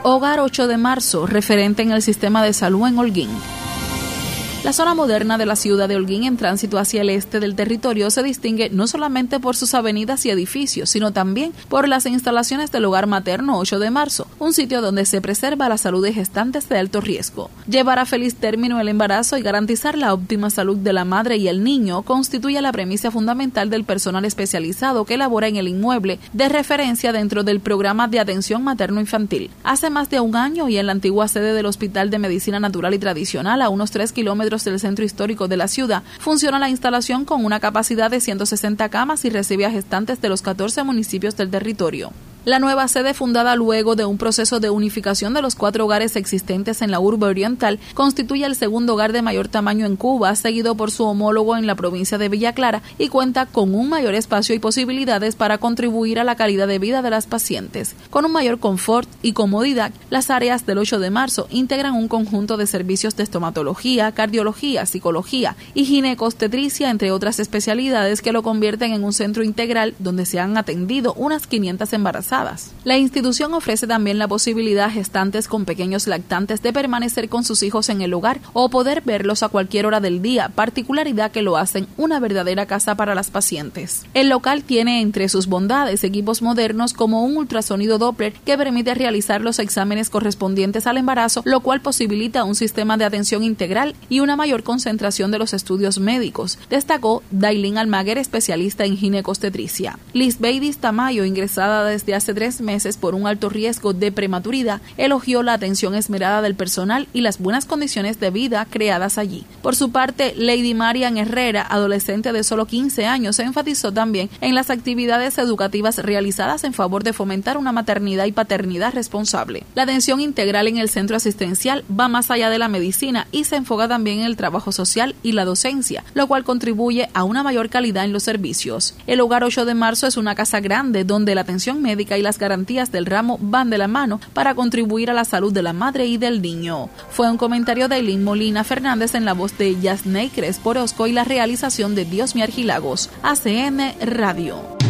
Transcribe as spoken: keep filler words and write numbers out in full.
Hogar ocho de marzo, referente en el sistema de salud en Holguín. La zona moderna de la ciudad de Holguín, en tránsito hacia el este del territorio, se distingue no solamente por sus avenidas y edificios, sino también por las instalaciones del Hogar Materno ocho de marzo, un sitio donde se preserva la salud de gestantes de alto riesgo. Llevar a feliz término el embarazo y garantizar la óptima salud de la madre y el niño constituye la premisa fundamental del personal especializado que labora en el inmueble de referencia dentro del programa de atención materno-infantil. Hace más de un año y en la antigua sede del Hospital de Medicina Natural y Tradicional, a unos tres kilómetros del centro histórico de la ciudad, funciona la instalación con una capacidad de ciento sesenta camas y recibe a gestantes de los catorce municipios del territorio. La nueva sede, fundada luego de un proceso de unificación de los cuatro hogares existentes en la urbe oriental, constituye el segundo hogar de mayor tamaño en Cuba, seguido por su homólogo en la provincia de Villa Clara, y cuenta con un mayor espacio y posibilidades para contribuir a la calidad de vida de las pacientes. Con un mayor confort y comodidad, las áreas del ocho de marzo integran un conjunto de servicios de estomatología, cardiología, psicología y ginecobstetricia, entre otras especialidades que lo convierten en un centro integral donde se han atendido unas quinientas embarazadas. La institución ofrece también la posibilidad a gestantes con pequeños lactantes de permanecer con sus hijos en el hogar o poder verlos a cualquier hora del día, particularidad que lo hacen una verdadera casa para las pacientes. El local tiene entre sus bondades equipos modernos como un ultrasonido Doppler que permite realizar los exámenes correspondientes al embarazo, lo cual posibilita un sistema de atención integral y una mayor concentración de los estudios médicos, destacó Dailin Almaguer, especialista en ginecobstetricia. Liz Beidis Tamayo, ingresada desde hace tres meses por un alto riesgo de prematuridad, elogió la atención esmerada del personal y las buenas condiciones de vida creadas allí. Por su parte, Lady Marian Herrera, adolescente de solo quince años, se enfatizó también en las actividades educativas realizadas en favor de fomentar una maternidad y paternidad responsable. La atención integral en el centro asistencial va más allá de la medicina y se enfoca también en el trabajo social y la docencia, lo cual contribuye a una mayor calidad en los servicios. El Hogar ocho de marzo es una casa grande donde la atención médica y las garantías del ramo van de la mano para contribuir a la salud de la madre y del niño. Fue un comentario de Eileen Molina Fernández en la voz de Yasney Crespo Orozco y la realización de Dios Miargilagos. A C N Radio.